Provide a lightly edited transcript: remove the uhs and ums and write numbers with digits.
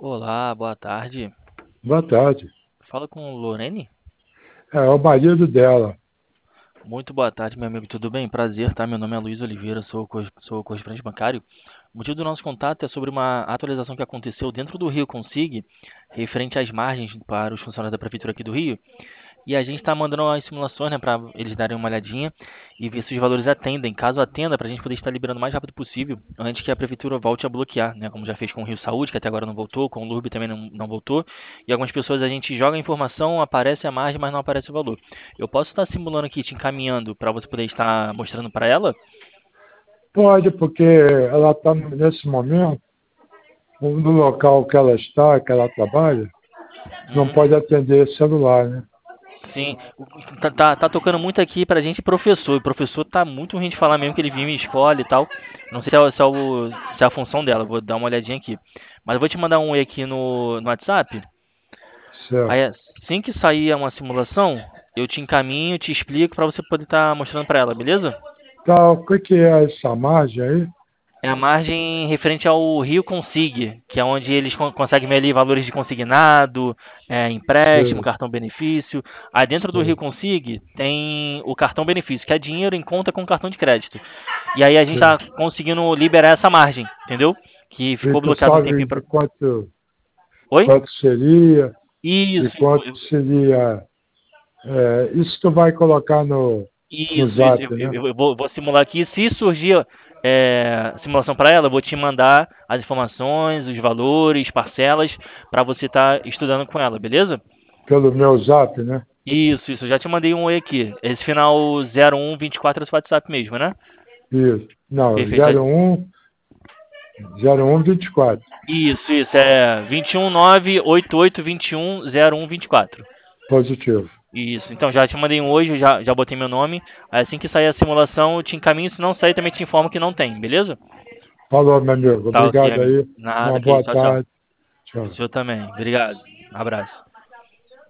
Olá, boa tarde. Boa tarde. Fala com Lorene? É o marido dela. Muito boa tarde, meu amigo, tudo bem? Prazer, tá? Meu nome é Luiz Oliveira, sou correspondente bancário. O motivo do nosso contato é sobre uma atualização que aconteceu dentro do Rio Consig, referente às margens para os funcionários da Prefeitura aqui do Rio. E a gente está mandando as simulações, né, para eles darem uma olhadinha e ver se os valores atendem. Caso atenda, para a gente poder estar liberando o mais rápido possível, antes que a prefeitura volte a bloquear, né, como já fez com o Rio Saúde, que até agora não voltou, com o LURB também não voltou. E algumas pessoas a gente joga a informação, aparece a margem, mas não aparece o valor. Eu posso estar simulando aqui, te encaminhando para você poder estar mostrando para ela? Pode, porque ela está nesse momento, no local que ela está, que ela trabalha, não Uhum. pode atender celular, né? Sim, tá tocando muito aqui pra gente professor. E professor tá muito ruim de falar mesmo que ele vive em escola e tal. Não sei se é a função dela, vou dar uma olhadinha aqui. Mas eu vou te mandar um oi aqui no WhatsApp. Certo. Aí assim que sair uma simulação, eu te encaminho, te explico pra você poder estar mostrando pra ela, beleza? Tá, o que é essa margem aí? É a margem referente ao Rio Consig, que é onde eles conseguem ver ali valores de consignado, empréstimo, Sei, cartão benefício. Aí dentro do Rio sei, Consig tem o cartão benefício, que é dinheiro em conta com cartão de crédito. E aí a gente sei. está conseguindo liberar essa margem, entendeu? Que E ficou tu bloqueado um sabe tempinho de pra... Oi? quanto seria e Isso, quanto seria. Isso tu vai colocar no isso. Zap, né? Eu vou simular aqui. Se surgir simulação para ela, eu vou te mandar as informações, os valores, parcelas, para você estar estudando com ela, beleza? Pelo meu Zap, né? Isso. Eu já te mandei um oi aqui. Esse final 0124 é o seu WhatsApp mesmo, né? Isso. Não, Perfeito. 0124. Isso. É 21988210124. Positivo. Isso. Então, já te mandei um hoje, já botei meu nome. Aí, assim que sair a simulação, eu te encaminho. Se não sair, também te informo que não tem, beleza? Falou, meu amigo. Tá ok, Obrigado amigo. aí. Uma Nada, que boa isso. Tchau. tarde. O Tchau. senhor também. Obrigado. Abraço.